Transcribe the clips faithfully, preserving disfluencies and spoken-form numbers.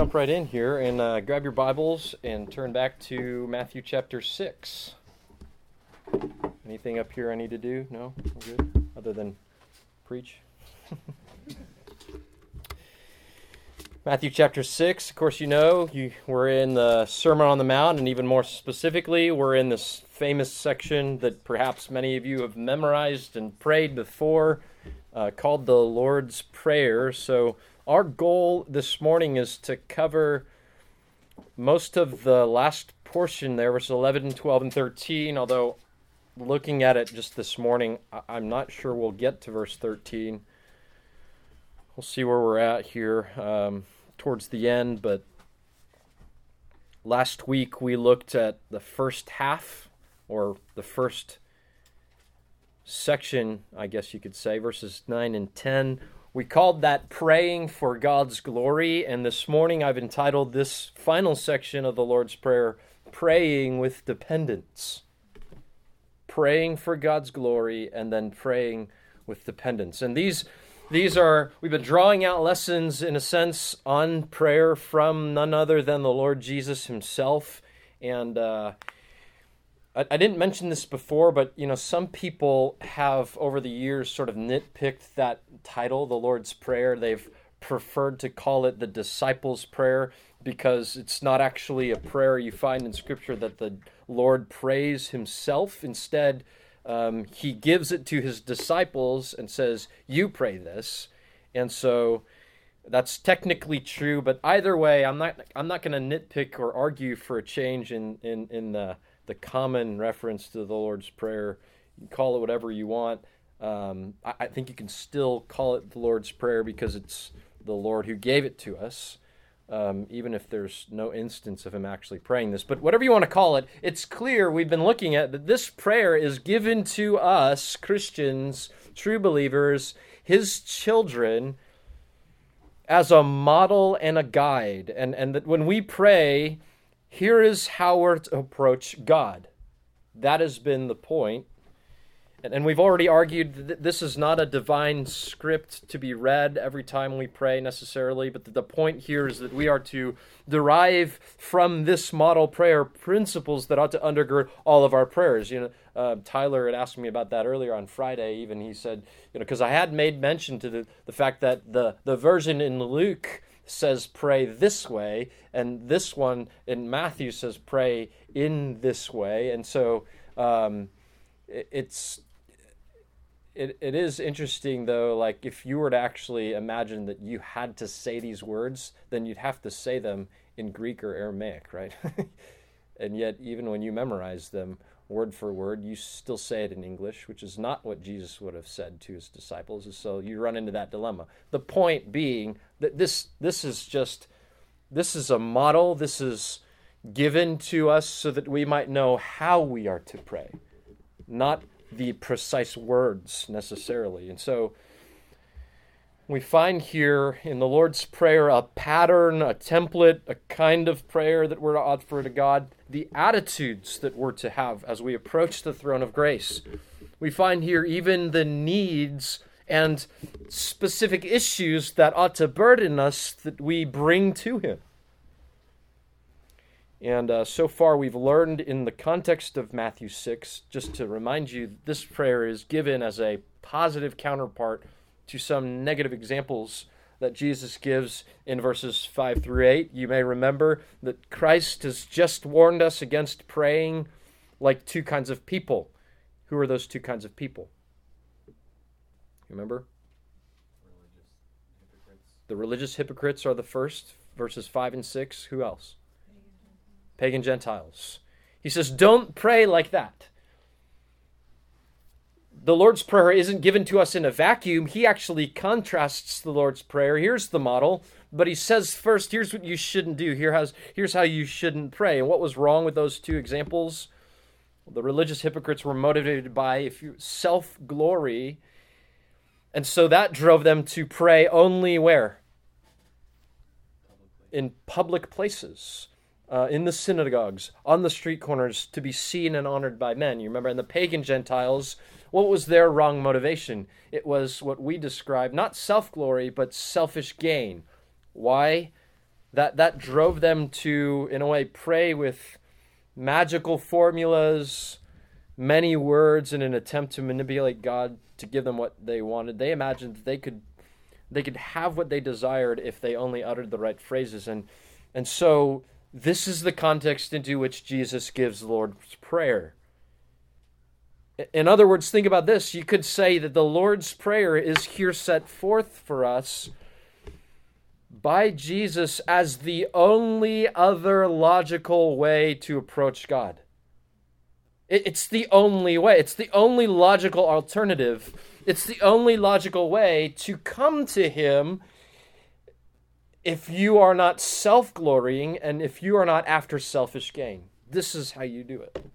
jump right in here and uh, grab your Bibles and turn back to Matthew chapter six. Anything up here I need to do? No? We're good? Other than preach? Matthew chapter six, of course you know, you, we're in the Sermon on the Mount, and even more specifically, we're in this famous section that perhaps many of you have memorized and prayed before, uh, called the Lord's Prayer. So our goal this morning is to cover most of the last portion there, verses eleven, twelve, and thirteen, although looking at it just this morning, I'm not sure we'll get to verse thirteen. We'll see where we're at here um, towards the end, but last week we looked at the first half, or the first section, I guess you could say, verses nine and ten. We called that Praying for God's Glory, and this morning I've entitled this final section of the Lord's Prayer, Praying with Dependence. Praying for God's glory, and then praying with dependence. And these these are, we've been drawing out lessons, in a sense, on prayer from none other than the Lord Jesus himself. And uh, I, I didn't mention this before, but, you know, some people have, over the years, sort of nitpicked that title, the Lord's Prayer. They've preferred to call it the Disciples' Prayer, because it's not actually a prayer you find in Scripture that the Lord prays himself. Instead, um, he gives it to his disciples and says, you pray this. And so that's technically true, but either way, I'm not I'm not going to nitpick or argue for a change in, in, in the, the common reference to the Lord's Prayer. You can call it whatever you want. Um, I, I think you can still call it the Lord's Prayer because it's the Lord who gave it to us. Um, even if there's no instance of him actually praying this. But whatever you want to call it, it's clear we've been looking at that this prayer is given to us, Christians, true believers, his children, as a model and a guide. And, and that when we pray, here is how we're to approach God. That has been the point. And we've already argued that this is not a divine script to be read every time we pray necessarily, but the point here is that we are to derive from this model prayer principles that ought to undergird all of our prayers. You know, uh, Tyler had asked me about that earlier on Friday. Even he said, you know, because I had made mention to the, the fact that the, the version in Luke says pray this way, and this one in Matthew says pray in this way. And so um, it, it's It it is interesting, though, like if you were to actually imagine that you had to say these words, then you'd have to say them in Greek or Aramaic, right? And yet, even when you memorize them word for word, you still say it in English, which is not what Jesus would have said to his disciples. So you run into that dilemma. The point being that this this is just, this is a model, this is given to us so that we might know how we are to pray, not the precise words necessarily. And so we find here in the Lord's Prayer a pattern, a template, a kind of prayer that we're to offer to God, the attitudes that we're to have as we approach the throne of grace. We find here even the needs and specific issues that ought to burden us that we bring to him. And uh, so far we've learned in the context of Matthew six, just to remind you, this prayer is given as a positive counterpart to some negative examples that Jesus gives in verses five through eight. You may remember that Christ has just warned us against praying like two kinds of people. Who are those two kinds of people? Remember? Religious hypocrites. The religious hypocrites are the first, verses five and six. Who else? Pagan Gentiles. He says, don't pray like that. The Lord's Prayer isn't given to us in a vacuum. He actually contrasts the Lord's Prayer. Here's the model, but he says first, here's what you shouldn't do. Here has, here's how you shouldn't pray. And what was wrong with those two examples? The religious hypocrites were motivated by if you, self-glory, and so that drove them to pray only where? In public places. Uh, in the synagogues, on the street corners, to be seen and honored by men. You remember, in the pagan Gentiles, what was their wrong motivation? It was what we describe, not self-glory, but selfish gain. Why? That, that drove them to, in a way, pray with magical formulas, many words in an attempt to manipulate God to give them what they wanted. They imagined that they could they could have what they desired if they only uttered the right phrases. And and so this is the context into which Jesus gives the Lord's Prayer. In other words, think about this. You could say that the Lord's Prayer is here set forth for us by Jesus as the only other logical way to approach God. It's the only way. It's the only logical alternative. It's the only logical way to come to Him if you are not self-glorying and if you are not after selfish gain. This is how you do it.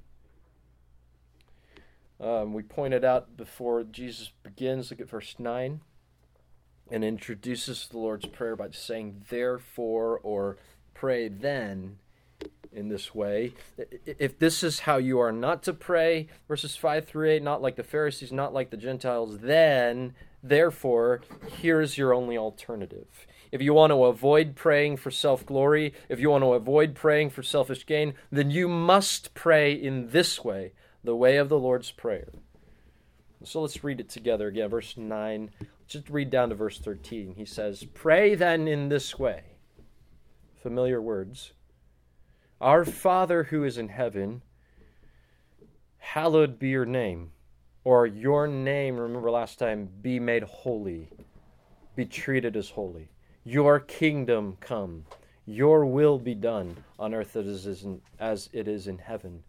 Um, we pointed out before Jesus begins, look at verse nine, and introduces the Lord's Prayer by saying, therefore, or pray then, in this way. If this is how you are not to pray, verses five through eight, not like the Pharisees, not like the Gentiles, then, therefore, here's your only alternative. If you want to avoid praying for self-glory, if you want to avoid praying for selfish gain, then you must pray in this way, the way of the Lord's Prayer. So let's read it together again. Verse nine, just read down to verse thirteen. He says, pray then in this way. Familiar words. Our Father who is in heaven, hallowed be your name. Or your name, remember last time, be made holy. Be treated as holy. Your kingdom come. Your will be done on earth as it is in heaven.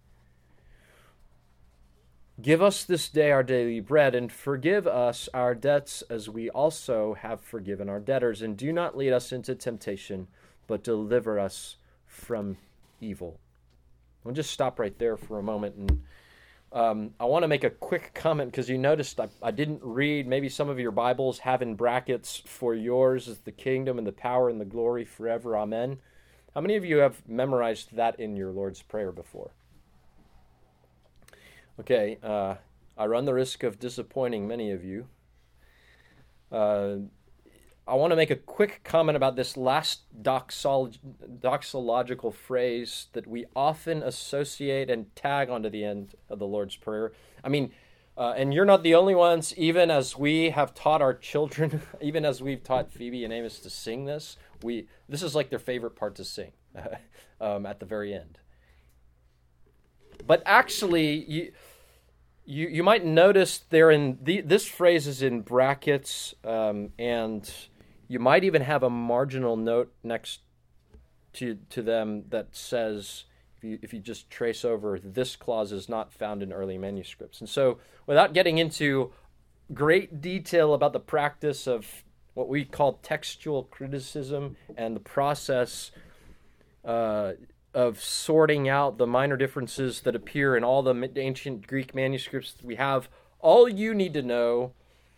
Give us this day our daily bread, and forgive us our debts as we also have forgiven our debtors. And do not lead us into temptation, but deliver us from evil. I'll just stop right there for a moment. And um, I want to make a quick comment because you noticed I, I didn't read, maybe some of your Bibles have in brackets, for yours is the kingdom and the power and the glory forever. Amen. How many of you have memorized that in your Lord's Prayer before? Okay, uh, I run the risk of disappointing many of you. Uh, I want to make a quick comment about this last doxol- doxological phrase that we often associate and tag onto the end of the Lord's Prayer. I mean, uh, and you're not the only ones, even as we have taught our children, even as we've taught Phoebe and Amos to sing this, we this is like their favorite part to sing um, at the very end. But actually, you you, you might notice there in the, this phrase is in brackets, um, and you might even have a marginal note next to to them that says, if you if you just trace over, this clause is not found in early manuscripts. And so, without getting into great detail about the practice of what we call textual criticism and the process uh, of sorting out the minor differences that appear in all the ancient Greek manuscripts that we have, all you need to know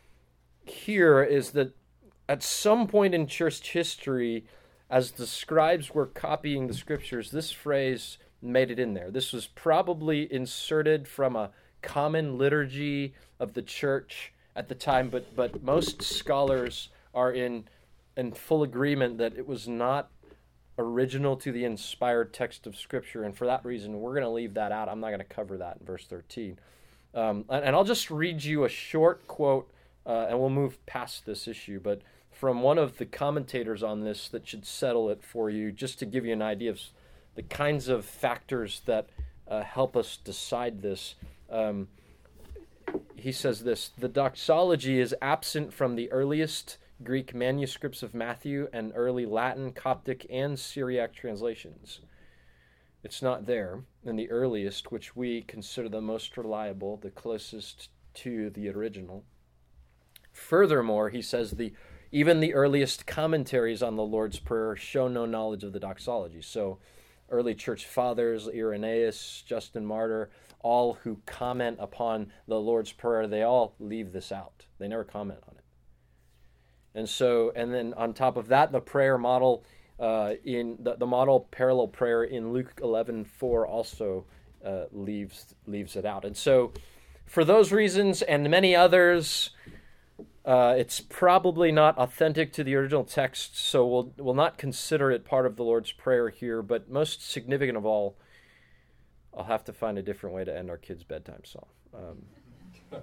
here is that at some point in church history, as the scribes were copying the scriptures, this phrase made it in there. This was probably inserted from a common liturgy of the church at the time, but but most scholars are in in full agreement that it was not original to the inspired text of Scripture, and for that reason, we're going to leave that out. I'm not going to cover that in verse thirteen. Um, and, and I'll just read you a short quote, uh, and we'll move past this issue, but from one of the commentators on this that should settle it for you, just to give you an idea of the kinds of factors that uh, help us decide this. Um, he says this: the doxology is absent from the earliest Greek manuscripts of Matthew and early Latin, Coptic, and Syriac translations. It's not there in the earliest, which we consider the most reliable, the closest to the original. Furthermore, he says the even the earliest commentaries on the Lord's Prayer show no knowledge of the doxology. So early church fathers, Irenaeus, Justin Martyr, all who comment upon the Lord's Prayer, they all leave this out. They never comment on it. And so, and then on top of that, the prayer model uh, in the, the model parallel prayer in Luke eleven four also uh, leaves leaves it out. And so, for those reasons and many others, Uh, it's probably not authentic to the original text, so we'll, we'll not consider it part of the Lord's Prayer here, but most significant of all, I'll have to find a different way to end our kids' bedtime song. Um,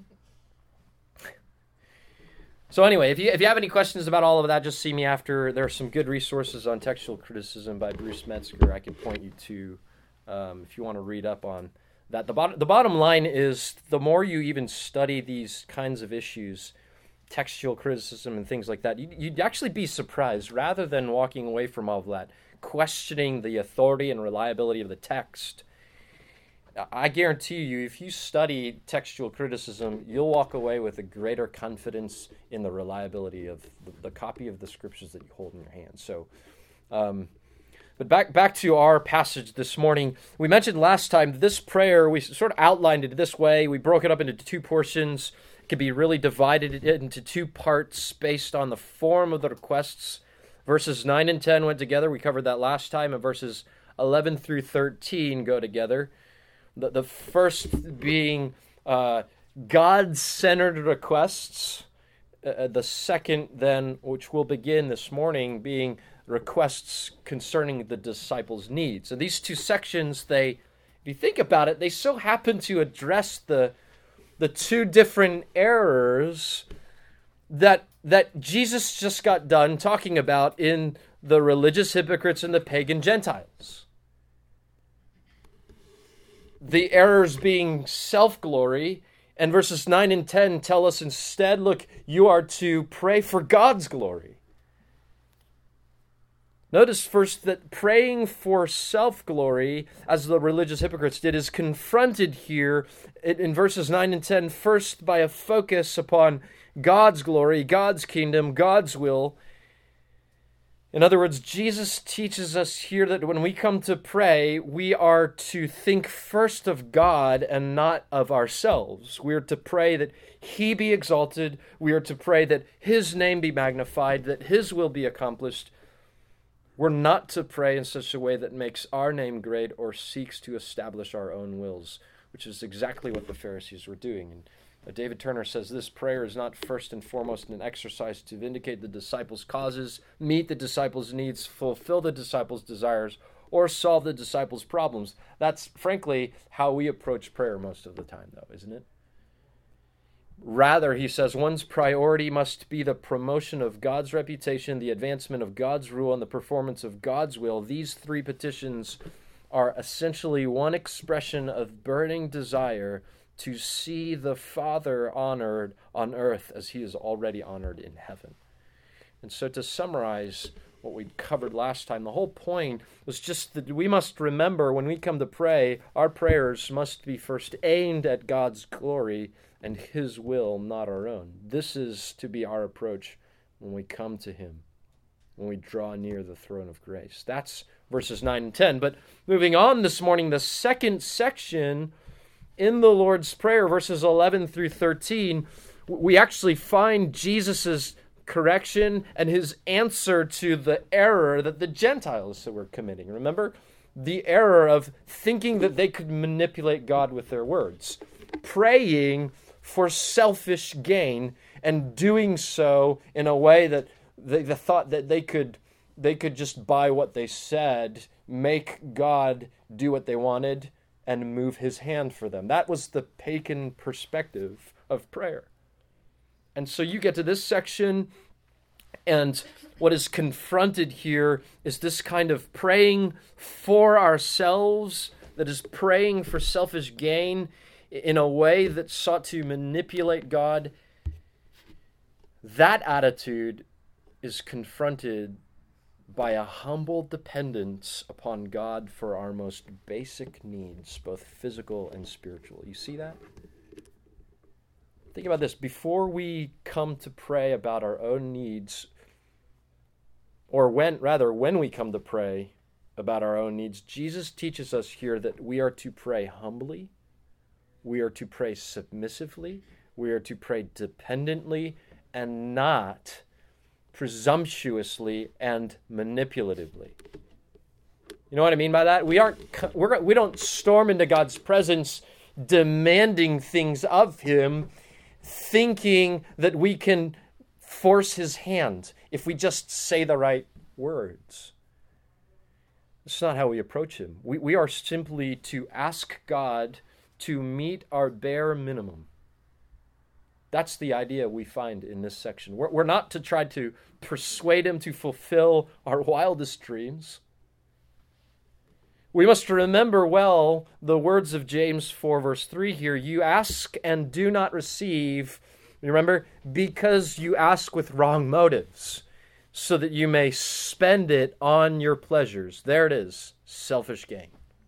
so anyway, if you if you have any questions about all of that, just see me after. There are some good resources on textual criticism by Bruce Metzger I can point you to um, if you want to read up on that. The bottom, the bottom line is, the more you even study these kinds of issues, textual criticism and things like that, you'd, you'd actually be surprised, rather than walking away from all of that, questioning the authority and reliability of the text. I guarantee you, if you study textual criticism, you'll walk away with a greater confidence in the reliability of the, the copy of the scriptures that you hold in your hand. So, um, but back back to our passage this morning. We mentioned last time this prayer, we sort of outlined it this way. We broke it up into two portions. It could be really divided into two parts based on the form of the requests. Verses nine and ten went together. We covered that last time. And verses eleven through thirteen go together. The, the first being uh, God-centered requests. Uh, the second then, which we'll begin this morning, being requests concerning the disciples' needs. And these two sections, they, if you think about it, they so happen to address the the two different errors that that Jesus just got done talking about in the religious hypocrites and the pagan Gentiles. The errors being self-glory, and verses nine and ten tell us instead, look, you are to pray for God's glory. Notice first that praying for self-glory, as the religious hypocrites did, is confronted here in verses nine and ten, first by a focus upon God's glory, God's kingdom, God's will. In other words, Jesus teaches us here that when we come to pray, we are to think first of God and not of ourselves. We are to pray that He be exalted. We are to pray that His name be magnified, that His will be accomplished. We're not to pray in such a way that makes our name great or seeks to establish our own wills, which is exactly what the Pharisees were doing. And David Turner says this prayer is not first and foremost an exercise to vindicate the disciples' causes, meet the disciples' needs, fulfill the disciples' desires, or solve the disciples' problems. That's, frankly, how we approach prayer most of the time, though, isn't it? Rather, he says, one's priority must be the promotion of God's reputation, the advancement of God's rule, and the performance of God's will. These three petitions are essentially one expression of burning desire to see the Father honored on earth as He is already honored in heaven. And so to summarize what we covered last time, the whole point was just that we must remember when we come to pray, our prayers must be first aimed at God's glory and His will, not our own. This is to be our approach when we come to Him, when we draw near the throne of grace. That's verses nine and ten. But moving on this morning, the second section in the Lord's Prayer, verses eleven through thirteen, we actually find Jesus' correction and His answer to the error that the Gentiles were committing. Remember? The error of thinking that they could manipulate God with their words. Praying for selfish gain and doing so in a way that they, they thought that they could they could just by what they said make God do what they wanted and move His hand for them. That was the pagan perspective of prayer. And so you get to this section, and what is confronted here is this kind of praying for ourselves, that is praying for selfish gain in a way that sought to manipulate God. That attitude is confronted by a humble dependence upon God for our most basic needs, both physical and spiritual. You see that? Think about this. Before we come to pray about our own needs, or when, rather, when we come to pray about our own needs, Jesus teaches us here that we are to pray humbly, we are to pray submissively, we are to pray dependently, and not presumptuously and manipulatively. You know what I mean by that? We aren't we're, we don't storm into God's presence demanding things of Him, thinking that we can force his hand if we just say the right words. It's not how we approach him. We, we are simply to ask God to meet our bare minimum. That's the idea we find in this section. We're, we're not to try to persuade him to fulfill our wildest dreams. We must remember well the words of James four, verse three here. You ask and do not receive, remember, because you ask with wrong motives, so that you may spend it on your pleasures. There it is, selfish gain.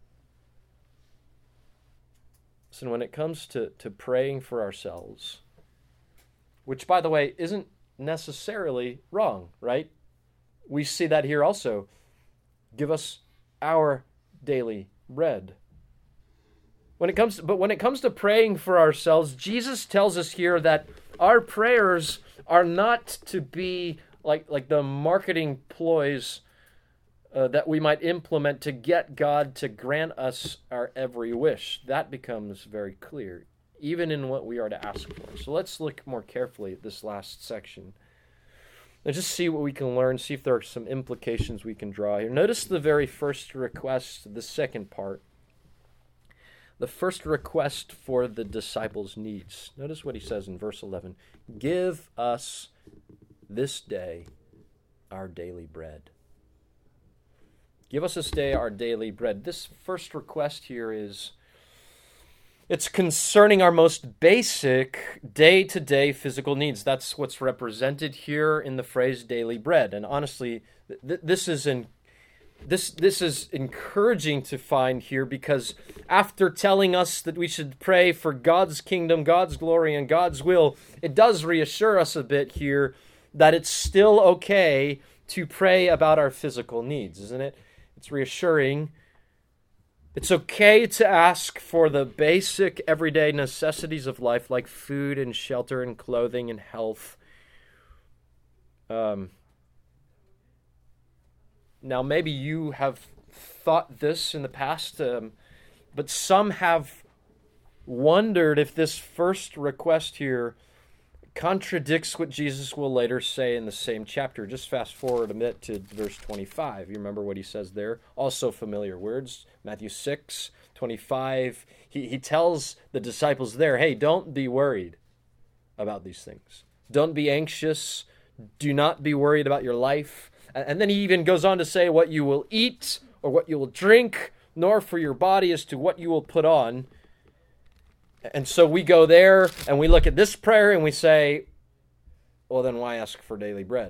So when it comes to, to praying for ourselves, which, by the way, isn't necessarily wrong, right? We see that here also. Give us our daily bread. When it comes, but when it comes to praying for ourselves, Jesus tells us here that our prayers are not to be like, like the marketing ploys uh, that we might implement to get God to grant us our every wish. That becomes very clear, even in what we are to ask for. So let's look more carefully at this last section and just see what we can learn, see if there are some implications we can draw here. Notice the very first request, the second part. The first request for the disciples' needs. Notice what he says in verse eleven. Give us this day our daily bread. Give us this day our daily bread. This first request here is, it's concerning our most basic day-to-day physical needs. That's what's represented here in the phrase daily bread. And honestly, th- this is in, this this is encouraging to find here, because after telling us that we should pray for God's kingdom, God's glory, and God's will, it does reassure us a bit here that it's still okay to pray about our physical needs, isn't it? It's reassuring. It's okay to ask for the basic everyday necessities of life, like food and shelter and clothing and health. Um, now, maybe you have thought this in the past, um, but some have wondered if this first request here contradicts what Jesus will later say in the same chapter. Just fast forward a bit to verse twenty-five. You remember what he says there? Also familiar words. Matthew six, twenty-five. He, he tells the disciples there, hey, don't be worried about these things. Don't be anxious. Do not be worried about your life. And then he even goes on to say what you will eat or what you will drink, nor for your body as to what you will put on. And so we go there and we look at this prayer and we say, well, then why ask for daily bread?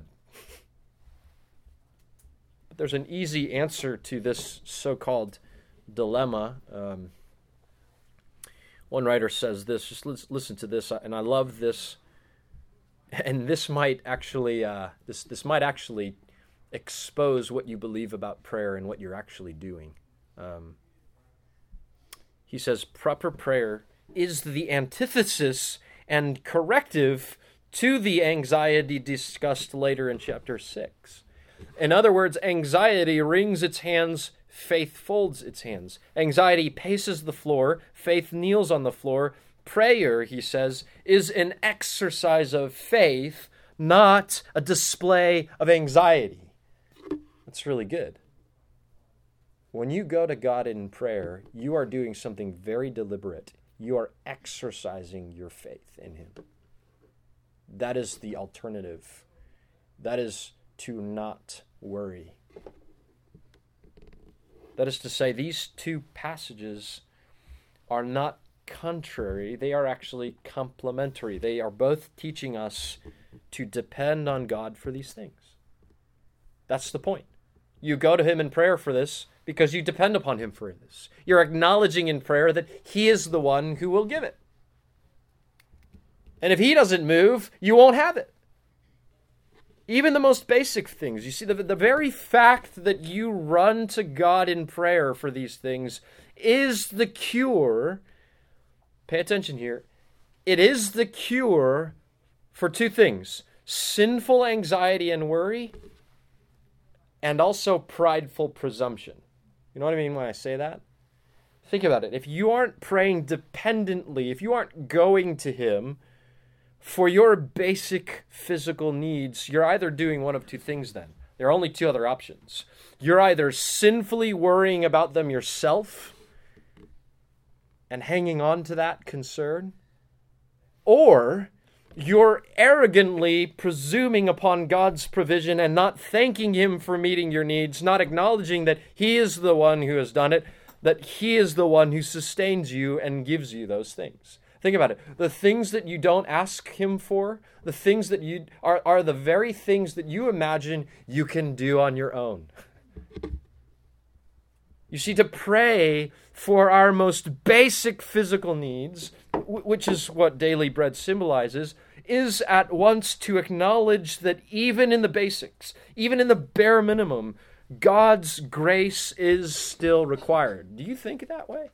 But there's an easy answer to this so-called dilemma. Um, one writer says this, just listen to this, and I love this. And this might actually, uh, this this might actually expose what you believe about prayer and what you're actually doing. Um, he says, proper prayer is the antithesis and corrective to the anxiety discussed later in chapter six. In other words, anxiety wrings its hands, faith folds its hands. Anxiety paces the floor, faith kneels on the floor. Prayer, he says, is an exercise of faith, not a display of anxiety. That's really good. When you go to God in prayer, you are doing something very deliberate. You are exercising your faith in him. That is the alternative. That is to not worry. That is to say, these two passages are not contrary. They are actually complementary. They are both teaching us to depend on God for these things. That's the point. You go to him in prayer for this because you depend upon him for this. You're acknowledging in prayer that he is the one who will give it. And if he doesn't move, you won't have it. Even the most basic things. You see, the, the very fact that you run to God in prayer for these things is the cure. Pay attention here. It is the cure for two things: sinful anxiety and worry, and also prideful presumption. You know what I mean when I say that? Think about it. If you aren't praying dependently, if you aren't going to him for your basic physical needs, you're either doing one of two things then. There are only two other options. You're either sinfully worrying about them yourself and hanging on to that concern, or you're arrogantly presuming upon God's provision and not thanking Him for meeting your needs, not acknowledging that He is the one who has done it, that He is the one who sustains you and gives you those things. Think about it. The things that you don't ask Him for, the things that you are, are the very things that you imagine you can do on your own. You see, to pray for our most basic physical needs, which is what daily bread symbolizes, is at once to acknowledge that even in the basics, even in the bare minimum, God's grace is still required. Do you think that way?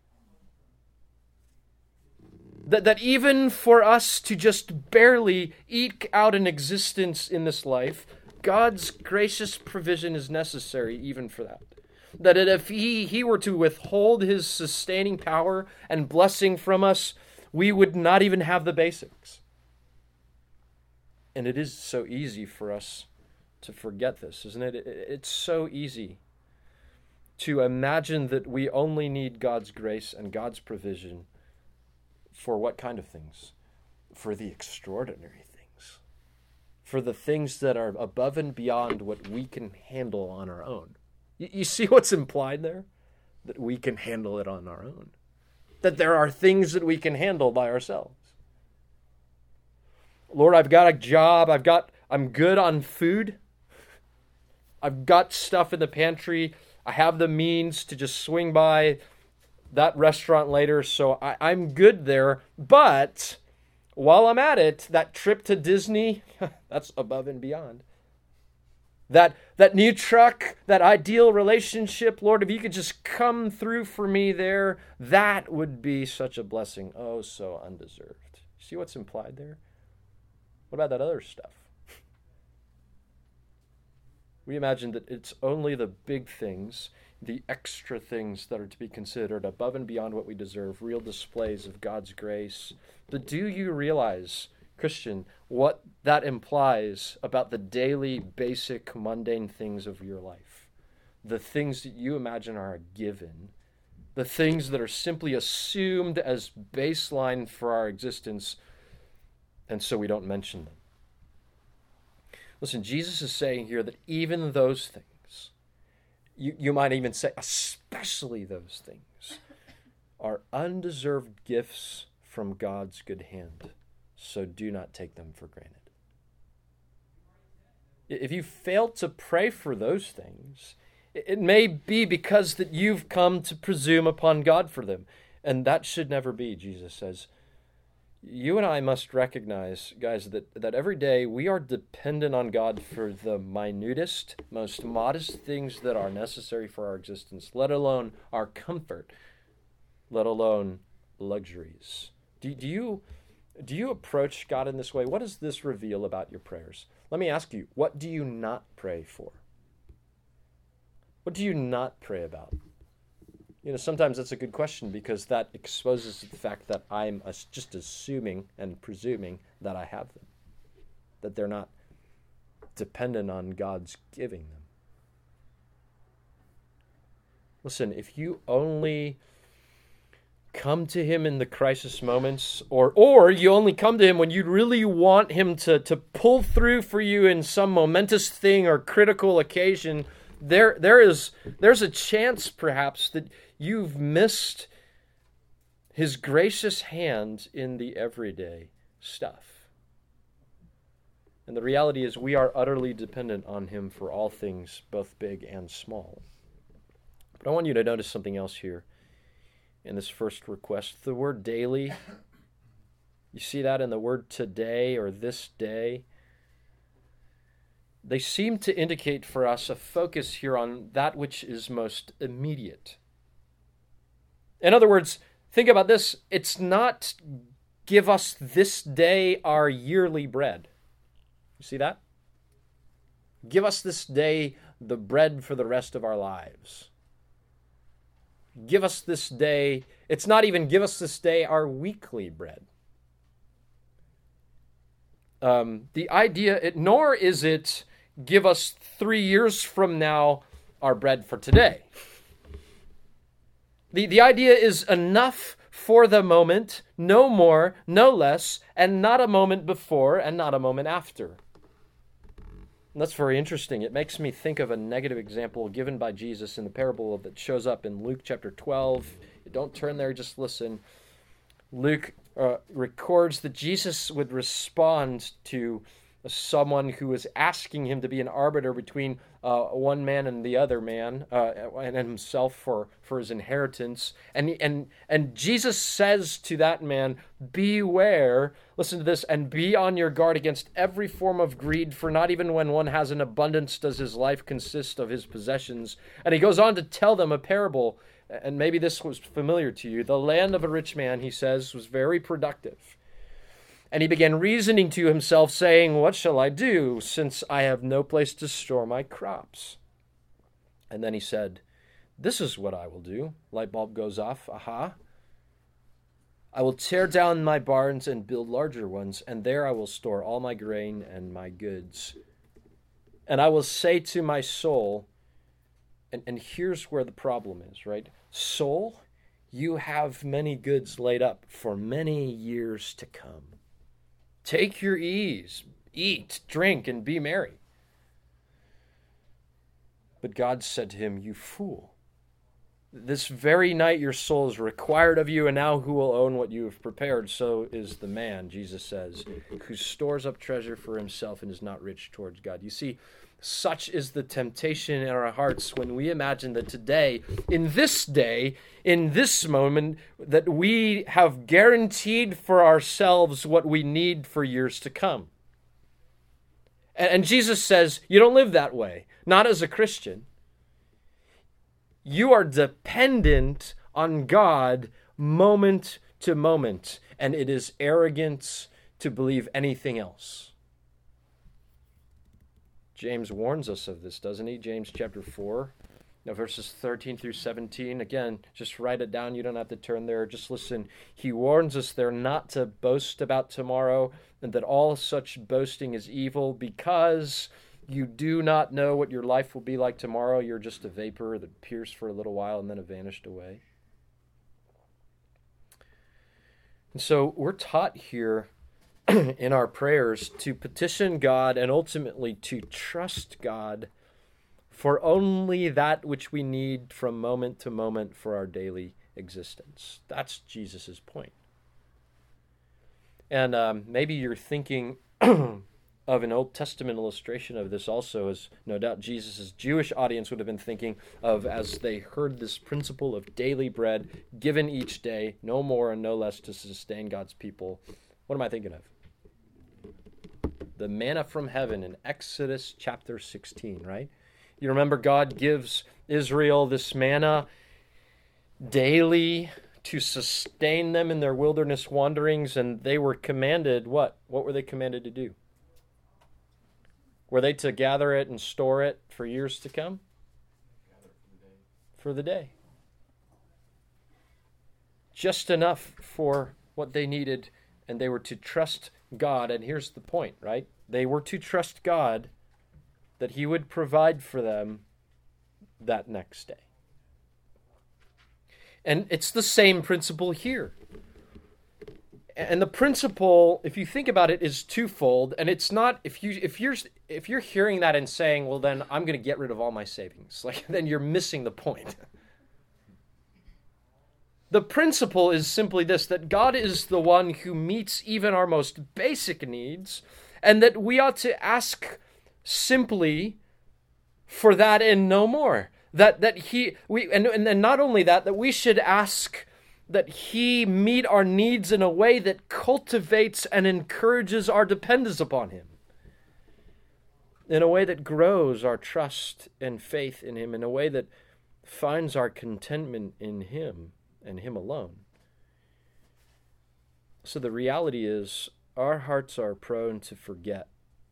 That, that even for us to just barely eke out an existence in this life, God's gracious provision is necessary even for that. That if he, he were to withhold His sustaining power and blessing from us, we would not even have the basics. And it is so easy for us to forget this, isn't it? It's so easy to imagine that we only need God's grace and God's provision for what kind of things? For the extraordinary things. For the things that are above and beyond what we can handle on our own. You, you see what's implied there? That we can handle it on our own. That there are things that we can handle by ourselves. Lord, I've got a job. I've got, I'm good on food. I've got stuff in the pantry. I have the means to just swing by that restaurant later, so I, I'm good there. But while I'm at it, that trip to Disney, that's above and beyond. That that new truck, that ideal relationship, Lord, if you could just come through for me there, that would be such a blessing. Oh, so undeserved. See what's implied there? What about that other stuff? We imagine that it's only the big things, the extra things that are to be considered above and beyond what we deserve, real displays of God's grace. But do you realize, Christian, what that implies about the daily, basic, mundane things of your life? The things that you imagine are a given, the things that are simply assumed as baseline for our existence, and so we don't mention them. Listen, Jesus is saying here that even those things, you, you might even say especially those things, are undeserved gifts from God's good hand. So do not take them for granted. If you fail to pray for those things, it may be because that you've come to presume upon God for them. And that should never be, Jesus says. You and I must recognize, guys, that, that every day we are dependent on God for the minutest, most modest things that are necessary for our existence, let alone our comfort, let alone luxuries. Do, do you do you approach God in this way? What does this reveal about your prayers? Let me ask you, what do you not pray for? What do you not pray about? You know, sometimes that's a good question because that exposes the fact that I'm just assuming and presuming that I have them, that they're not dependent on God's giving them. Listen, if you only come to Him in the crisis moments, or or you only come to Him when you really want Him to, to pull through for you in some momentous thing or critical occasion, there there is there's a chance perhaps that you've missed His gracious hand in the everyday stuff. And the reality is we are utterly dependent on Him for all things, both big and small. But I want you to notice something else here in this first request. The word daily, you see that in the word today or this day. They seem to indicate for us a focus here on that which is most immediate. In other words, think about this. It's not give us this day our yearly bread. You see that? Give us this day the bread for the rest of our lives. Give us this day, it's not even give us this day our weekly bread. Um, the idea, it, nor is it give us three years from now our bread for today. The, the idea is enough for the moment, no more, no less, and not a moment before and not a moment after. And that's very interesting. It makes me think of a negative example given by Jesus in the parable that shows up in Luke chapter twelve. Don't turn there, just listen. Luke uh, records that Jesus would respond to someone who was asking him to be an arbiter between uh, one man and the other man, uh, and himself for, for his inheritance. And, and, and Jesus says to that man, beware, listen to this, and be on your guard against every form of greed, for not even when one has an abundance does his life consist of his possessions. And he goes on to tell them a parable, and maybe this was familiar to you. The land of a rich man, he says, was very productive. And he began reasoning to himself, saying, what shall I do, since I have no place to store my crops? And then he said, this is what I will do. Light bulb goes off. Aha. I will tear down my barns and build larger ones, and there I will store all my grain and my goods. And I will say to my soul, and, and here's where the problem is, right? Soul, you have many goods laid up for many years to come. Take your ease, eat, drink, and be merry. But God said to him, you fool, this very night your soul is required of you, and now who will own what you have prepared? So is the man, Jesus says, who stores up treasure for himself and is not rich towards God. You see, such is the temptation in our hearts when we imagine that today, in this day, in this moment, that we have guaranteed for ourselves what we need for years to come. And, and Jesus says, you don't live that way, not as a Christian. You are dependent on God moment to moment, and it is arrogance to believe anything else. James warns us of this, doesn't he? James chapter four, now verses thirteen through seventeen. Again, just write it down. You don't have to turn there. Just listen. He warns us there not to boast about tomorrow, and that all such boasting is evil, because you do not know what your life will be like tomorrow. You're just a vapor that appears for a little while and then have vanished away. And so we're taught here in our prayers to petition God and ultimately to trust God for only that which we need from moment to moment for our daily existence. That's Jesus' point. And um, maybe you're thinking of an Old Testament illustration of this also, as no doubt Jesus' Jewish audience would have been thinking of as they heard this principle of daily bread given each day, no more and no less, to sustain God's people. What am I thinking of? The manna from heaven in Exodus chapter sixteen, right? You remember God gives Israel this manna daily to sustain them in their wilderness wanderings, and they were commanded what? What were they commanded to do? Were they to gather it and store it for years to come? For the day. Just enough for what they needed, and they were to trust God. And here's the point, right? They were to trust God that he would provide for them that next day. And it's the same principle here. And the principle, if you think about it, is twofold. And it's not, if you if you're if you're hearing that and saying, well, then I'm going to get rid of all my savings, like then you're missing the point. The principle is simply this, that God is the one who meets even our most basic needs, and that we ought to ask simply for that and no more. That that he we and, and not only that, that we should ask that he meet our needs in a way that cultivates and encourages our dependence upon him, in a way that grows our trust and faith in him, in a way that finds our contentment in him and him alone. So the reality is, our hearts are prone to forget.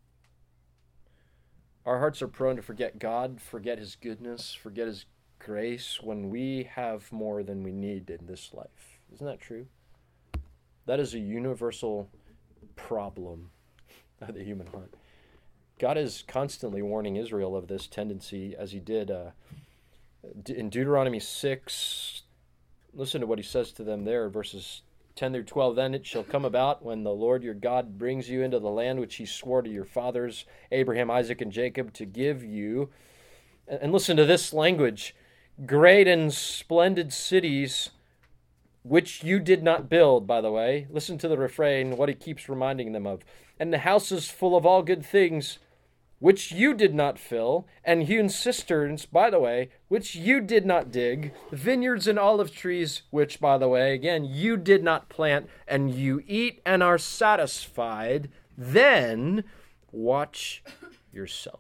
Our hearts are prone to forget God, forget his goodness, forget his grace when we have more than we need in this life. Isn't that true? That is a universal problem of the human heart. God is constantly warning Israel of this tendency, as he did uh, in Deuteronomy six. Listen to what he says to them there, verses ten through twelve. Then it shall come about when the Lord your God brings you into the land which he swore to your fathers, Abraham, Isaac, and Jacob, to give you. And listen to this language. Great and splendid cities which you did not build, by the way. Listen to the refrain, what he keeps reminding them of. And the houses full of all good things, which you did not fill, and hewn cisterns, by the way, which you did not dig, vineyards and olive trees, which, by the way, again, you did not plant, and you eat and are satisfied, then watch yourself,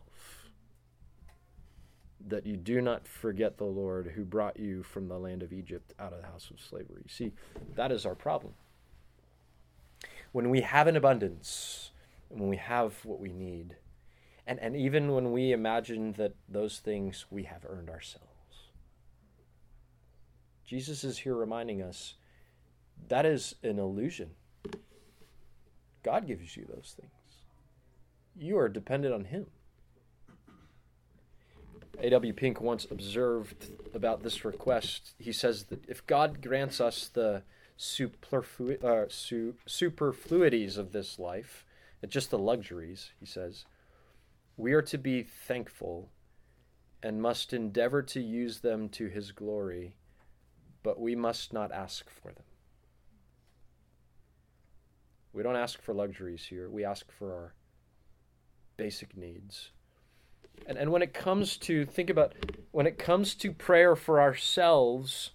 that you do not forget the Lord who brought you from the land of Egypt out of the house of slavery. See, that is our problem. When we have an abundance, when we have what we need, and, and even when we imagine that those things we have earned ourselves, Jesus is here reminding us that is an illusion. God gives you those things. You are dependent on him. A W Pink once observed about this request. He says that if God grants us the superflu- uh, su- superfluities of this life, just the luxuries, he says, we are to be thankful and must endeavor to use them to his glory, but we must not ask for them. We don't ask for luxuries here. We ask for our basic needs. And and when it comes to, think about, when it comes to prayer for ourselves,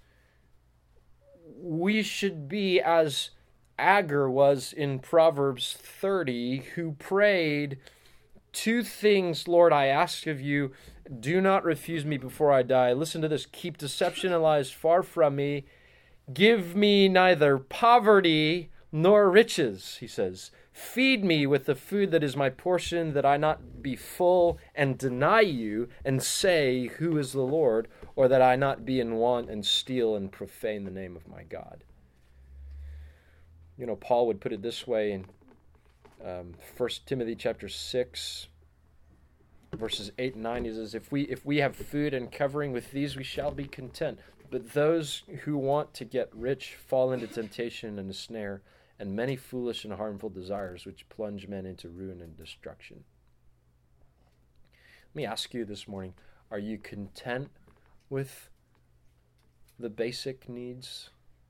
we should be as Agur was in Proverbs thirty, who prayed, two things, Lord, I ask of you, do not refuse me before I die. Listen to this, keep deception and lies far from me. Give me neither poverty nor riches, he says. Feed me with the food that is my portion, that I not be full and deny you and say, who is the Lord? Or that I not be in want and steal and profane the name of my God. You know, Paul would put it this way in um, First Timothy chapter six, verses eight and nine. He says, if we, if we have food and covering, with these we shall be content. But those who want to get rich fall into temptation and a snare, and many foolish and harmful desires which plunge men into ruin and destruction. Let me ask you this morning, are you content with the basic needs?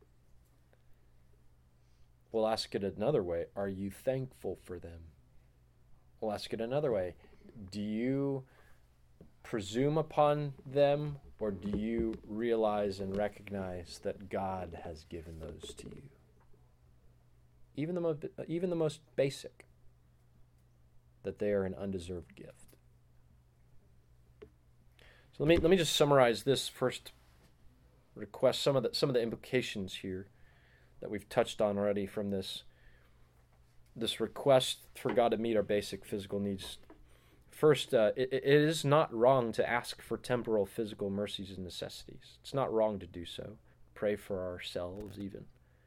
We'll ask it another way. Are you thankful for them? We'll ask it another way. Do you presume upon them, or do you realize and recognize that God has given those to you? Even the most, even the most basic, that they are an undeserved gift. So let me let me just summarize this first request, some of the some of the implications here that we've touched on already from this this request for God to meet our basic physical needs. First, uh, it, it is not wrong to ask for temporal physical mercies and necessities. It's not wrong to do so. Pray for ourselves even.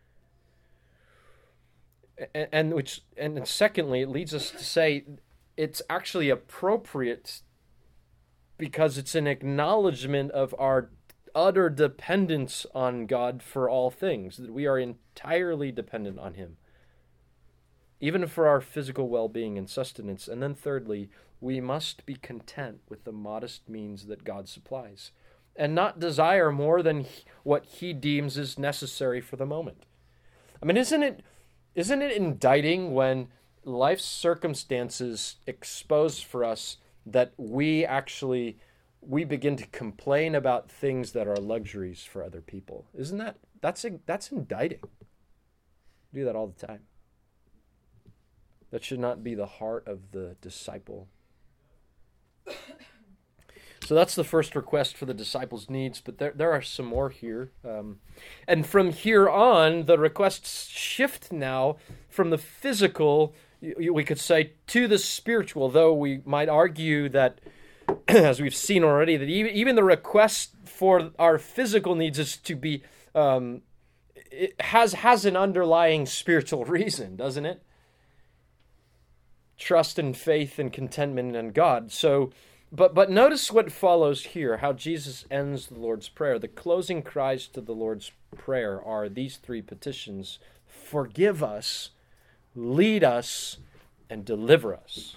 And, and which and secondly, it leads us to say it's actually appropriate because it's an acknowledgement of our utter dependence on God for all things, that we are entirely dependent on him, even for our physical well-being and sustenance. And then thirdly, we must be content with the modest means that God supplies and not desire more than he, what he deems is necessary for the moment. I mean, isn't it isn't it indicting when life's circumstances expose for us that we actually we begin to complain about things that are luxuries for other people? Isn't that that's that's indicting? We do that all the time. That should not be the heart of the disciple. So that's the first request for the disciples' needs, but there there are some more here. Um, and from here on, the requests shift now from the physical, we could say, to the spiritual, though we might argue that, as we've seen already, that even, even the request for our physical needs is to be, um, it has, has an underlying spiritual reason, doesn't it? trust and faith and contentment in God. So, but but notice what follows here, how Jesus ends the Lord's Prayer. The closing cries to the Lord's Prayer are these three petitions: forgive us, lead us, and deliver us.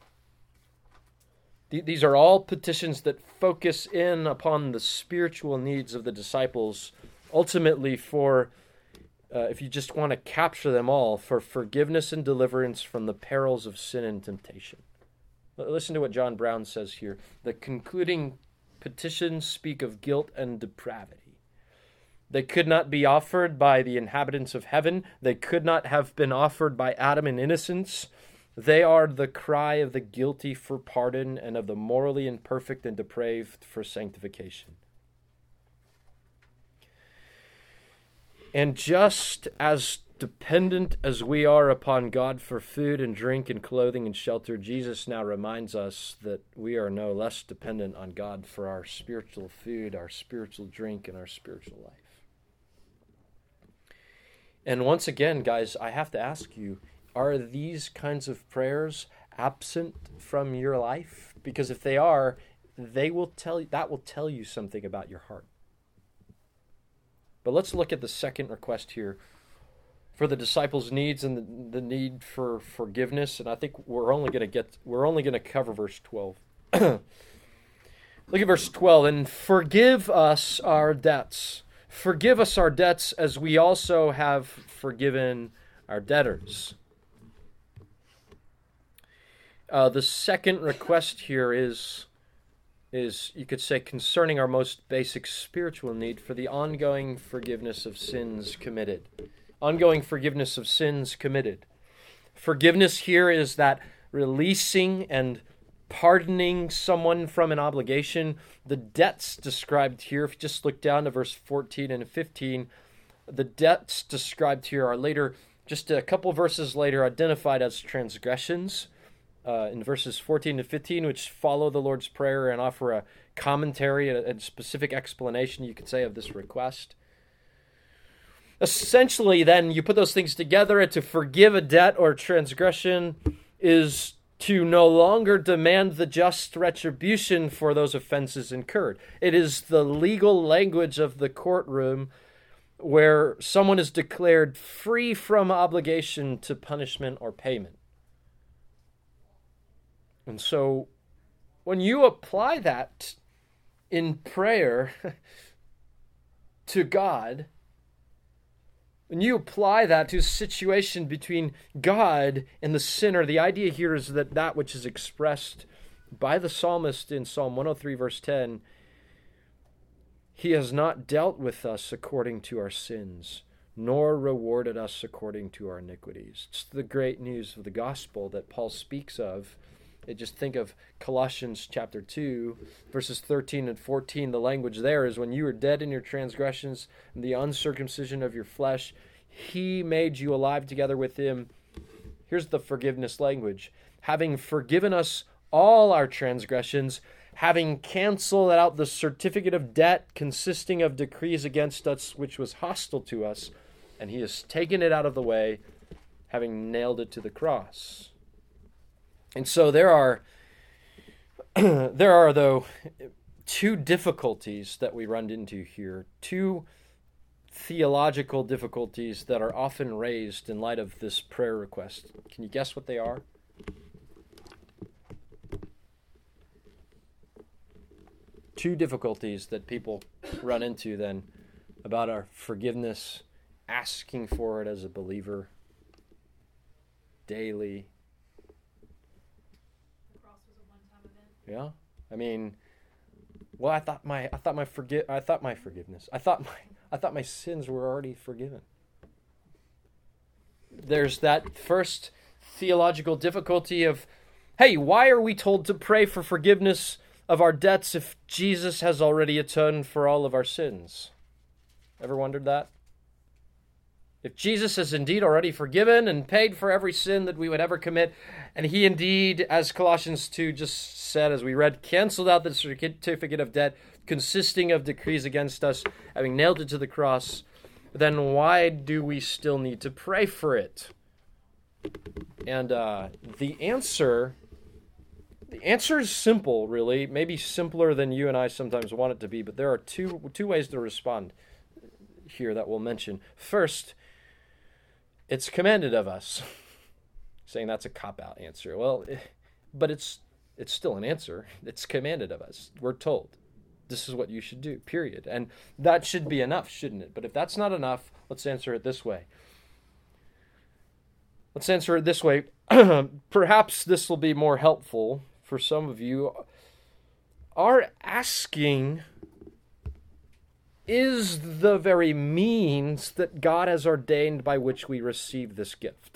These are all petitions that focus in upon the spiritual needs of the disciples, ultimately for, uh, if you just want to capture them all, for forgiveness and deliverance from the perils of sin and temptation. Listen to what John Brown says here. The concluding petitions speak of guilt and depravity. They could not be offered by the inhabitants of heaven. They could not have been offered by Adam in innocence. They are the cry of the guilty for pardon and of the morally imperfect and depraved for sanctification. And just as dependent as we are upon God for food and drink and clothing and shelter, Jesus now reminds us that we are no less dependent on God for our spiritual food, our spiritual drink, and our spiritual life. And once again, guys, I have to ask you, are these kinds of prayers absent from your life? Because if they are, they will tell you, that will tell you something about your heart. But let's look at the second request here for the disciples' needs and the, the need for forgiveness. And I think we're only going to get we're only going to cover verse twelve. Look at verse twelve. And forgive us our debts. Forgive us our debts as we also have forgiven our debtors. Uh, the second request here is, is, you could say, concerning our most basic spiritual need for the ongoing forgiveness of sins committed. Ongoing forgiveness of sins committed. Forgiveness here is that releasing and pardoning someone from an obligation. The debts described here, if you just look down to verse fourteen and fifteen, the debts described here are later, just a couple verses later, identified as transgressions. Uh, in verses fourteen to fifteen, which follow the Lord's Prayer and offer a commentary, a, a specific explanation, you could say, of this request. Essentially, then, you put those things together, and to forgive a debt or transgression is to no longer demand the just retribution for those offenses incurred. It is the legal language of the courtroom where someone is declared free from obligation to punishment or payment. And so when you apply that in prayer to God, when you apply that to a situation between God and the sinner, the idea here is that that which is expressed by the psalmist in Psalm one oh three, verse ten, he has not dealt with us according to our sins, nor rewarded us according to our iniquities. It's the great news of the gospel that Paul speaks of. Just think of Colossians chapter two, verses thirteen and fourteen. The language there is, when you were dead in your transgressions and the uncircumcision of your flesh, he made you alive together with him. Here's the forgiveness language. Having forgiven us all our transgressions, having canceled out the certificate of debt consisting of decrees against us, which was hostile to us, and he has taken it out of the way, having nailed it to the cross. And so there are, there are, though, two difficulties that we run into here, two theological difficulties that are often raised in light of this prayer request. Can you guess what they are? Two difficulties that people run into then about our forgiveness, asking for it as a believer daily. Yeah, I mean, well, I thought my, I thought my forgive, I thought my forgiveness, I thought my, I thought my sins were already forgiven. There's that first theological difficulty of, hey, why are we told to pray for forgiveness of our debts if Jesus has already atoned for all of our sins? Ever wondered that? If Jesus has indeed already forgiven and paid for every sin that we would ever commit, and he indeed, as Colossians two just said, as we read, canceled out the certificate of debt consisting of decrees against us, having nailed it to the cross, then why do we still need to pray for it? And uh, the answer, the answer is simple, really. Maybe simpler than you and I sometimes want it to be. But there are two two ways to respond here that we'll mention. First, it's commanded of us. Saying that's a cop-out answer. Well, but it's it's still an answer. It's commanded of us. We're told this is what you should do, period. And that should be enough, shouldn't it? But if that's not enough, let's answer it this way. Let's answer it this way. Perhaps this will be more helpful for some of you. Our asking is the very means that God has ordained by which we receive this gift.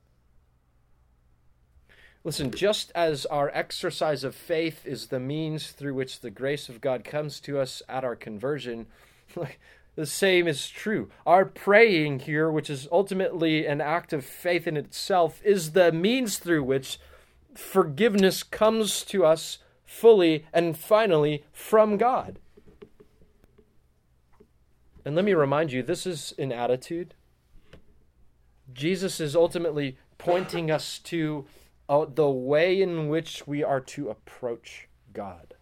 Listen, just as our exercise of faith is the means through which the grace of God comes to us at our conversion, the same is true. Our praying here, which is ultimately an act of faith in itself, is the means through which forgiveness comes to us fully and finally from God. And let me remind you, this is an attitude. Jesus is ultimately pointing us to uh, the way in which we are to approach God.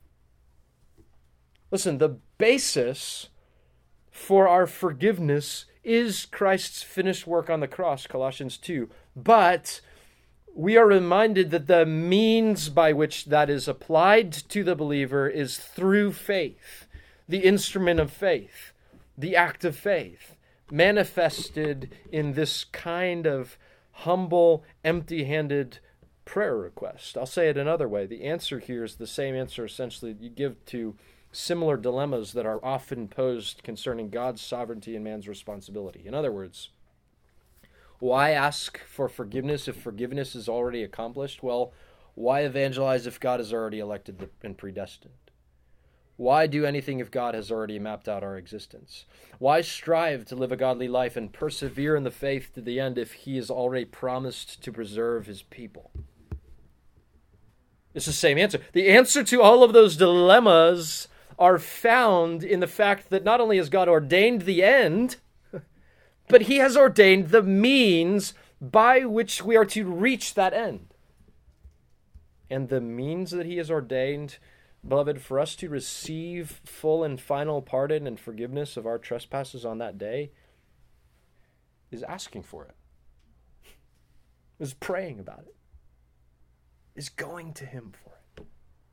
Listen, the basis for our forgiveness is Christ's finished work on the cross, Colossians two. But we are reminded that the means by which that is applied to the believer is through faith, the instrument of faith, the act of faith, manifested in this kind of humble, empty-handed prayer request. I'll say it another way. The answer here is the same answer essentially you give to similar dilemmas that are often posed concerning God's sovereignty and man's responsibility. In other words, why ask for forgiveness if forgiveness is already accomplished? Well, why evangelize if God has already elected and predestined? Why do anything if God has already mapped out our existence? Why strive to live a godly life and persevere in the faith to the end if he has already promised to preserve his people? It's the same answer. The answer to all of those dilemmas are found in the fact that not only has God ordained the end, but he has ordained the means by which we are to reach that end. And the means that he has ordained, beloved, for us to receive full and final pardon and forgiveness of our trespasses on that day is asking for it, is praying about it, is going to him for it.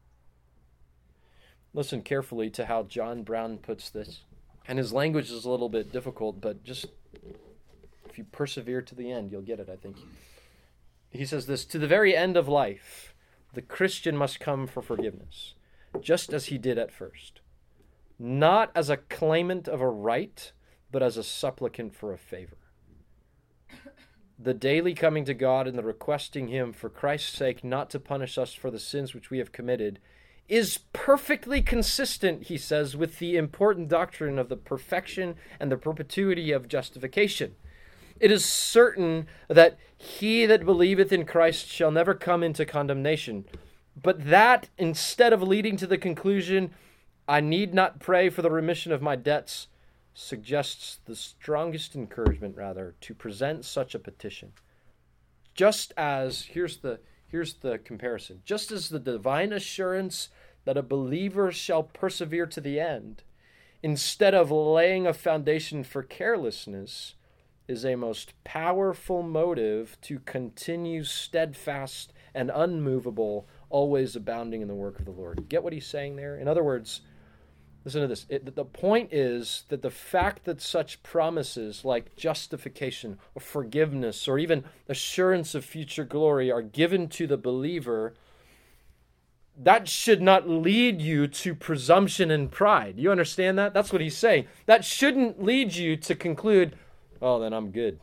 Listen carefully to how John Brown puts this. And his language is a little bit difficult, but just if you persevere to the end, you'll get it, I think. He says this, to the very end of life, the Christian must come for forgiveness, just as he did at first, not as a claimant of a right, but as a supplicant for a favor. The daily coming to God and the requesting him for Christ's sake not to punish us for the sins which we have committed is perfectly consistent, he says, with the important doctrine of the perfection and the perpetuity of justification. It is certain that he that believeth in Christ shall never come into condemnation, but that, instead of leading to the conclusion, I need not pray for the remission of my debts, suggests the strongest encouragement, rather, to present such a petition. Just as, here's the, here's the comparison, just as the divine assurance that a believer shall persevere to the end, instead of laying a foundation for carelessness, is a most powerful motive to continue steadfast and unmovable, always abounding in the work of the Lord. Get what he's saying there? In other words, listen to this. It, the point is that the fact that such promises like justification or forgiveness or even assurance of future glory are given to the believer, that should not lead you to presumption and pride. You understand that? That's what he's saying. That shouldn't lead you to conclude, oh, then I'm good.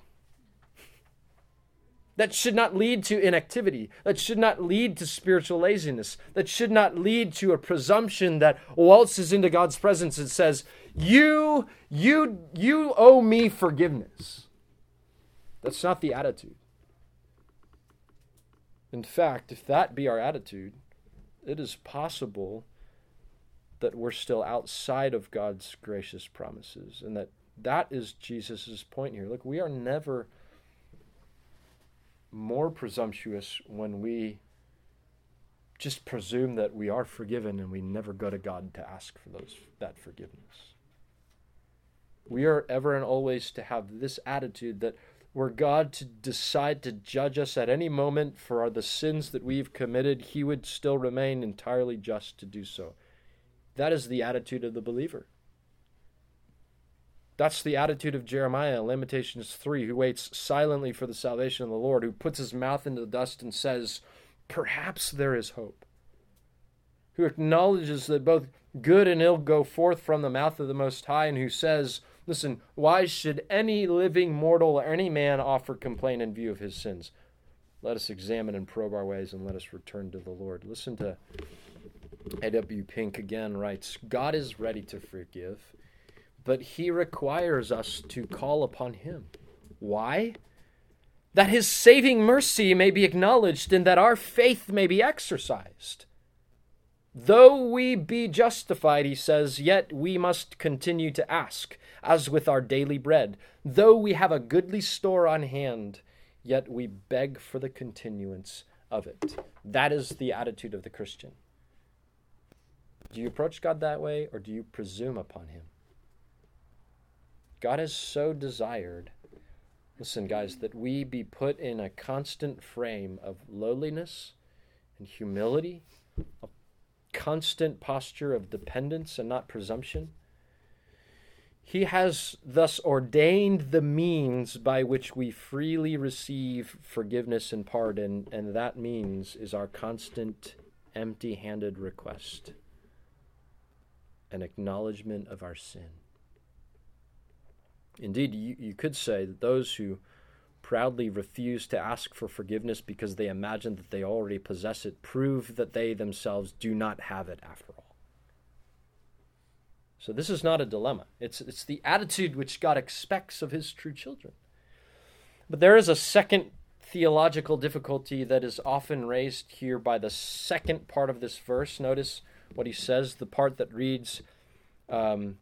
That should not lead to inactivity. That should not lead to spiritual laziness. That should not lead to a presumption that waltzes into God's presence and says, you, you, you owe me forgiveness. That's not the attitude. In fact, if that be our attitude, it is possible that we're still outside of God's gracious promises, and that that is Jesus' point here. Look, we are never more presumptuous when we just presume that we are forgiven and we never go to God to ask for those that forgiveness. We are ever and always to have this attitude that were God to decide to judge us at any moment for the sins that we've committed, he would still remain entirely just to do so. That is the attitude of the believer. That's the attitude of Jeremiah in Lamentations three, who waits silently for the salvation of the Lord, who puts his mouth into the dust and says, perhaps there is hope. Who acknowledges that both good and ill go forth from the mouth of the Most High, and who says, listen, why should any living mortal or any man offer complaint in view of his sins? Let us examine and probe our ways, and let us return to the Lord. Listen to A W Pink again writes, God is ready to forgive, but he requires us to call upon him. Why? That his saving mercy may be acknowledged and that our faith may be exercised. Though we be justified, he says, yet we must continue to ask, as with our daily bread. Though we have a goodly store on hand, yet we beg for the continuance of it. That is the attitude of the Christian. Do you approach God that way, or do you presume upon him? God has so desired, listen, guys, that we be put in a constant frame of lowliness and humility, a constant posture of dependence and not presumption. He has thus ordained the means by which we freely receive forgiveness and pardon, and that means is our constant empty-handed request, an acknowledgement of our sin. Indeed, you, you could say that those who proudly refuse to ask for forgiveness because they imagine that they already possess it prove that they themselves do not have it after all. So this is not a dilemma. It's, it's the attitude which God expects of his true children. But there is a second theological difficulty that is often raised here by the second part of this verse. Notice what he says, the part that reads, um,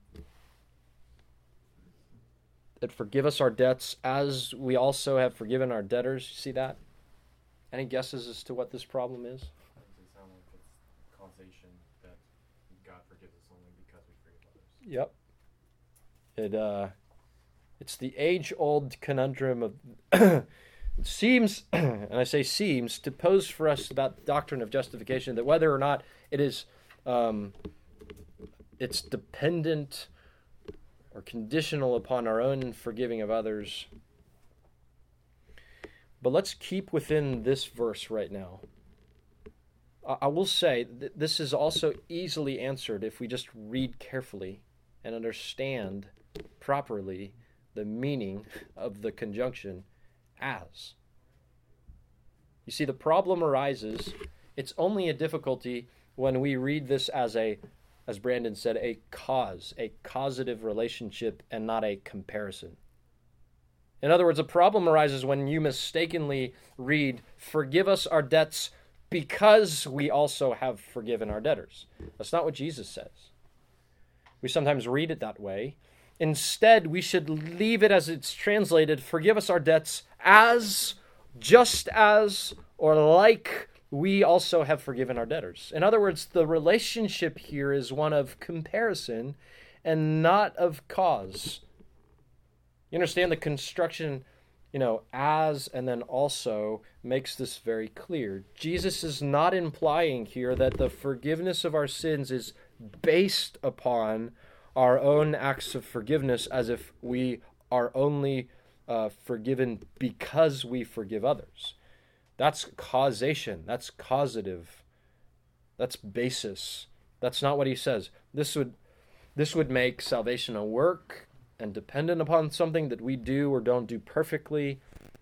that forgive us our debts as we also have forgiven our debtors. You see that? Any guesses as to what this problem is? Does it sound like it's causation that God forgives us only because we forgive others? Yep. It uh, it's the age-old conundrum of it seems, and I say seems, to pose for us about the doctrine of justification that whether or not it is, um, it's dependent or conditional upon our own forgiving of others. But let's keep within this verse right now. I, I will say that this is also easily answered if we just read carefully and understand properly the meaning of the conjunction as. You see, the problem arises, it's only a difficulty when we read this as a as Brandon said, a cause, a causative relationship and not a comparison. In other words, a problem arises when you mistakenly read, forgive us our debts because we also have forgiven our debtors. That's not what Jesus says. We sometimes read it that way. Instead, we should leave it as it's translated, forgive us our debts as, just as, or like we also have forgiven our debtors. In other words, the relationship here is one of comparison and not of cause. You understand the construction, you know, as and then also makes this very clear. Jesus is not implying here that the forgiveness of our sins is based upon our own acts of forgiveness as if we are only uh, forgiven because we forgive others. That's causation. That's causative. That's basis. That's not what he says. This would this would make salvation a work and dependent upon something that we do or don't do perfectly.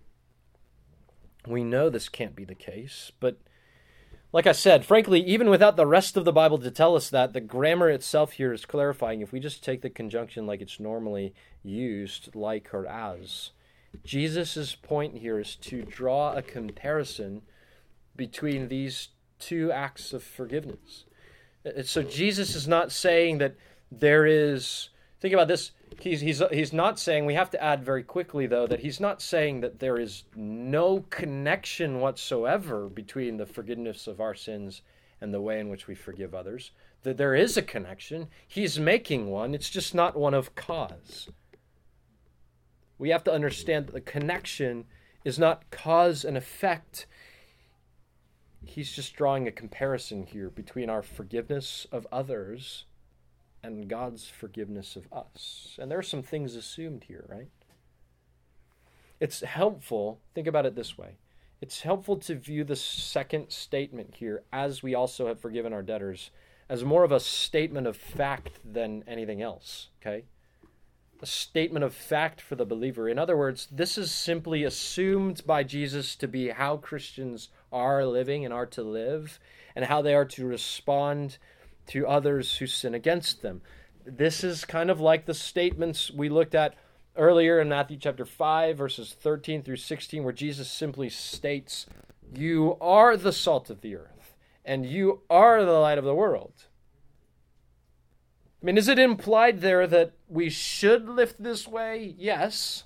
We know this can't be the case, but like I said, frankly, even without the rest of the Bible to tell us that, the grammar itself here is clarifying. If we just take the conjunction like it's normally used, like or as, Jesus' point here is to draw a comparison between these two acts of forgiveness. So Jesus is not saying that there is Think about this. He's, he's, he's not saying, we have to add very quickly, though, that he's not saying that there is no connection whatsoever between the forgiveness of our sins and the way in which we forgive others. That there is a connection. He's making one. It's just not one of cause. We have to understand that the connection is not cause and effect. He's just drawing a comparison here between our forgiveness of others and God's forgiveness of us. And there are some things assumed here, right? It's helpful, think about it this way. It's helpful to view the second statement here, as we also have forgiven our debtors, as more of a statement of fact than anything else, okay? A statement of fact for the believer. In other words, this is simply assumed by Jesus to be how Christians are living and are to live, and how they are to respond to others who sin against them. This is kind of like the statements we looked at earlier in Matthew chapter five, verses thirteen through sixteen, where Jesus simply states, you are the salt of the earth, and you are the light of the world. I mean, is it implied there that we should live this way? Yes.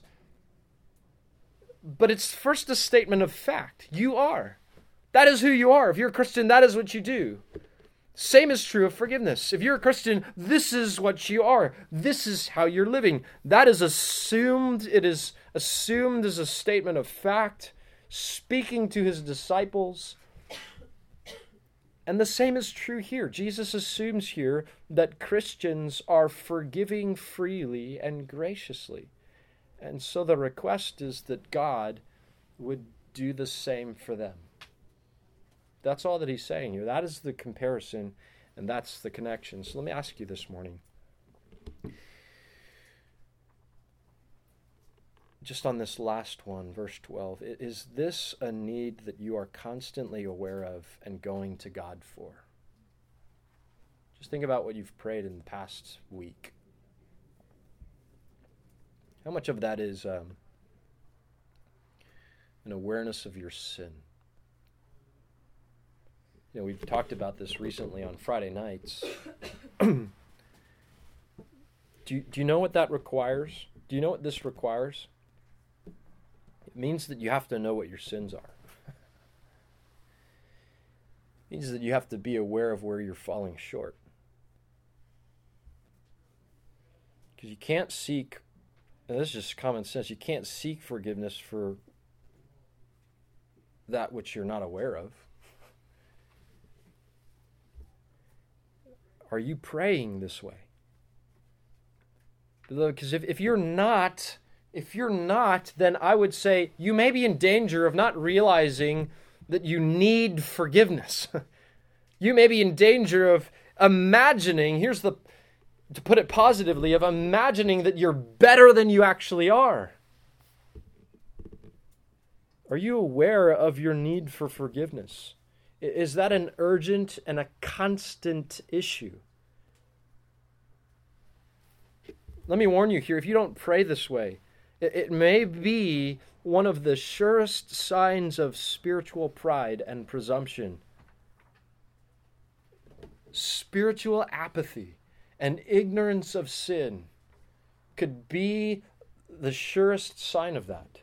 But it's first a statement of fact. You are. That is who you are. If you're a Christian, that is what you do. Same is true of forgiveness. If you're a Christian, this is what you are. This is how you're living. That is assumed. It is assumed as a statement of fact, speaking to his disciples. And the same is true here. Jesus assumes here that Christians are forgiving freely and graciously. And so the request is that God would do the same for them. That's all that he's saying here. That is the comparison, and that's the connection. So let me ask you this morning, just on this last one, verse twelve, is this a need that you are constantly aware of and going to God for? Just think about what you've prayed in the past week. How much of that is um, an awareness of your sin? You know, we've talked about this recently on Friday nights. do, you, do you know what that requires? Do you know what this requires? It means that you have to know what your sins are. It means that you have to be aware of where you're falling short. Because you can't seek, and this is just common sense, you can't seek forgiveness for that which you're not aware of. Are you praying this way? Because if, if you're not, if you're not, then I would say you may be in danger of not realizing that you need forgiveness. You may be in danger of imagining, here's the, to put it positively, of imagining that you're better than you actually are. Are you aware of your need for forgiveness? Is that an urgent and a constant issue? Let me warn you here, if you don't pray this way, it, it may be one of the surest signs of spiritual pride and presumption. Spiritual apathy and ignorance of sin could be the surest sign of that.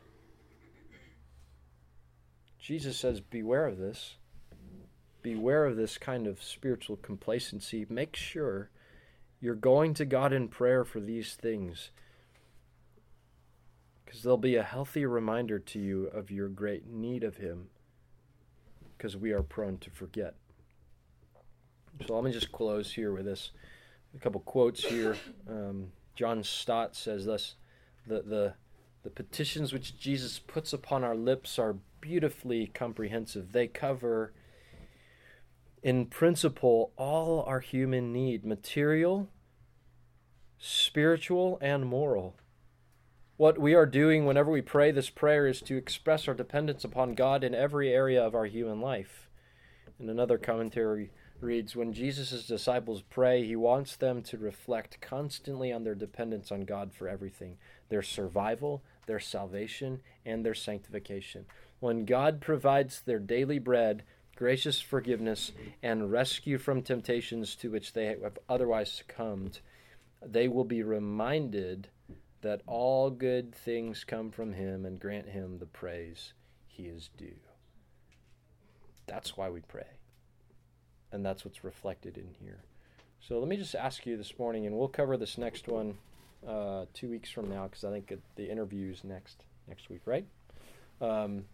Jesus says, beware of this. Beware of this kind of spiritual complacency. Make sure you're going to God in prayer for these things, because they'll be a healthy reminder to you of your great need of him, because we are prone to forget. So let me just close here with this. A couple quotes here. Um, John Stott says this, the, the, the petitions which Jesus puts upon our lips are beautifully comprehensive. They cover, in principle, all our human need, material, spiritual, and moral. What we are doing whenever we pray this prayer is to express our dependence upon God in every area of our human life. And another commentary reads, when Jesus' disciples pray, he wants them to reflect constantly on their dependence on God for everything, their survival, their salvation, and their sanctification. When God provides their daily bread, gracious forgiveness, and rescue from temptations to which they have otherwise succumbed, they will be reminded that all good things come from him and grant him the praise he is due. That's why we pray. And that's what's reflected in here. So let me just ask you this morning, and we'll cover this next one uh, two weeks from now, because I think it, the interview is next next week, right? Um,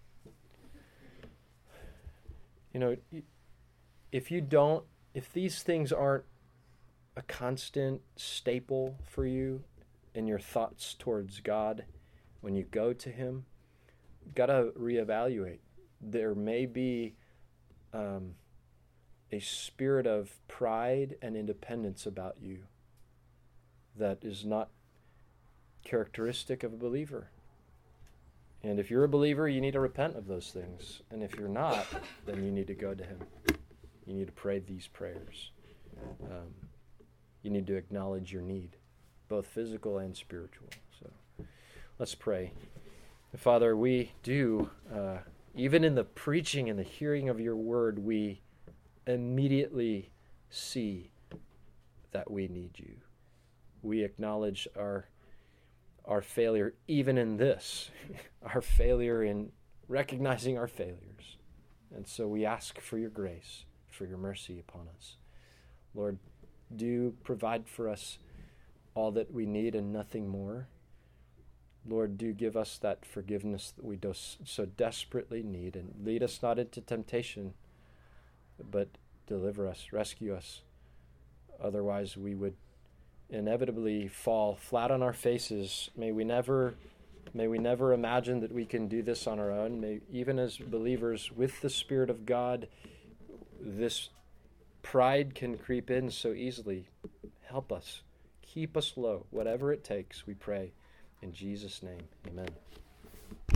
you know, if you don't, if these things aren't a constant staple for you in your thoughts towards God when you go to him, you've got to reevaluate. There may be um, a spirit of pride and independence about you that is not characteristic of a believer. And if you're a believer, you need to repent of those things. And if you're not, then you need to go to him. You need to pray these prayers. Um, you need to acknowledge your need, both physical and spiritual. So let's pray. Father, we do, uh, even in the preaching and the hearing of your word, we immediately see that we need you. We acknowledge our our failure even in this, our failure in recognizing our failures. And so we ask for your grace, for your mercy upon us. Lord, do provide for us all that we need and nothing more. Lord, do give us that forgiveness that we do so desperately need, and lead us not into temptation, but deliver us, rescue us. Otherwise, we would inevitably fall flat on our faces. May we never, may we never imagine that we can do this on our own. May, even as believers with the Spirit of God, this pride can creep in so easily. Help us. Keep us low. Whatever it takes, we pray. In Jesus' name, amen.